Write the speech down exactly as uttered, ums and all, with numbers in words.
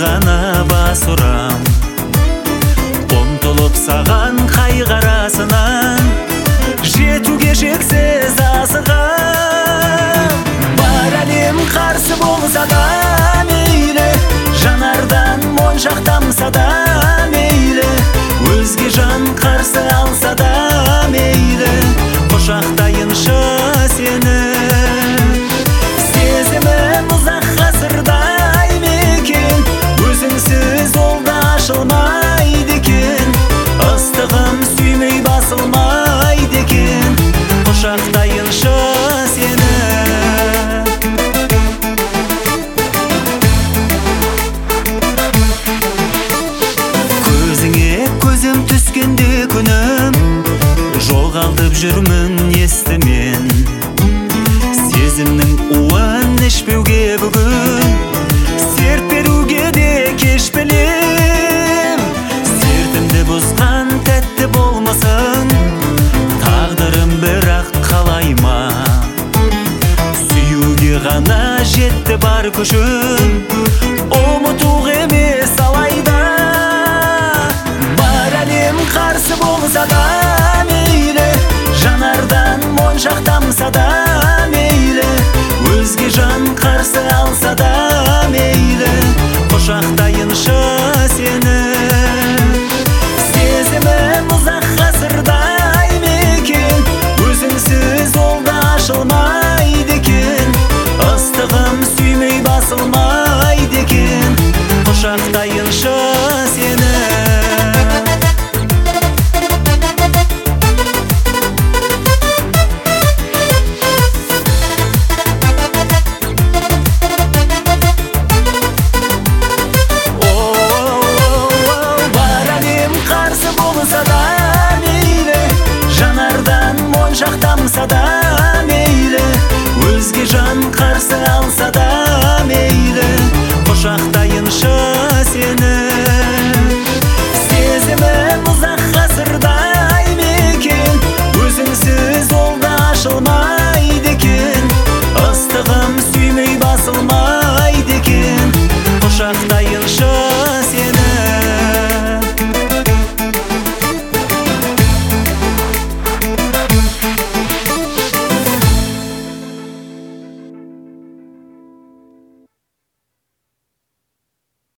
гана бас урам, ұмтылып саған қайғарасынан, жетуге шексіз асығам. Бар әлем қарсы болса да мейлі, жанардан моншақтамса да мейлі, өзге жан қарсы алса да мейлі, құшақтайыншы сені. Сезімім ұзақ ғасырдай мекен, өзіңсіз ол да ашылмайды екен, ыстығым сүймей басылмайды екен, құшақтайыншы сені. Көзіңе көзім түскенде күнім, жоғалтып жүрмін естімен. Сезімнің уын ішпеуге бүгін, серт беруге де кеш білем. Сертімді бұзған тәтті болмасын, тағдырым бірақ қалай ма? Сүюге ғана жетті бар күшім, ұмытуға емес алайда. Бар әлем қарсы болса да мейлі, жанардан моншақтамса да мейлі, өзге жан қарсы алса да мейлі, құшақтайыншы сені. Сезімім ұзақ ғасырдай мекен, өзіңсіз ол да ашылмайды екен, ыстығым сүймей басылмайды екен, құшақтайыншы сені. Шақтамса да мейлі, өзге жан қарсы алса да мейлі, құшақтайыншы сені.